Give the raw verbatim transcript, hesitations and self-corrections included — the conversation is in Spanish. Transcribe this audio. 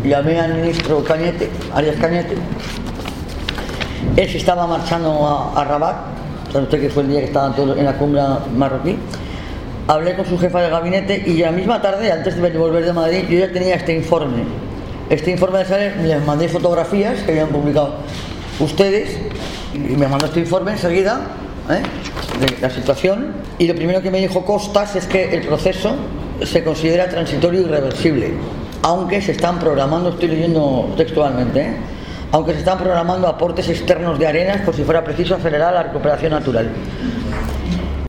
llamé al ministro Cañete, Arias Cañete. Él se estaba marchando a, a Rabat, sabe usted que fue el día que estaban todos en la cumbre marroquí. Hablé con su jefa de gabinete y la misma tarde, antes de volver de Madrid, yo ya tenía este informe. Este informe de Sales, les mandé fotografías que habían publicado ustedes y me mandó este informe enseguida, ¿eh?, de la situación, y lo primero que me dijo Costas es que el proceso se considera transitorio y irreversible, aunque se están programando, estoy leyendo textualmente, ¿eh?, aunque se están programando aportes externos de arenas por si fuera preciso acelerar la recuperación natural.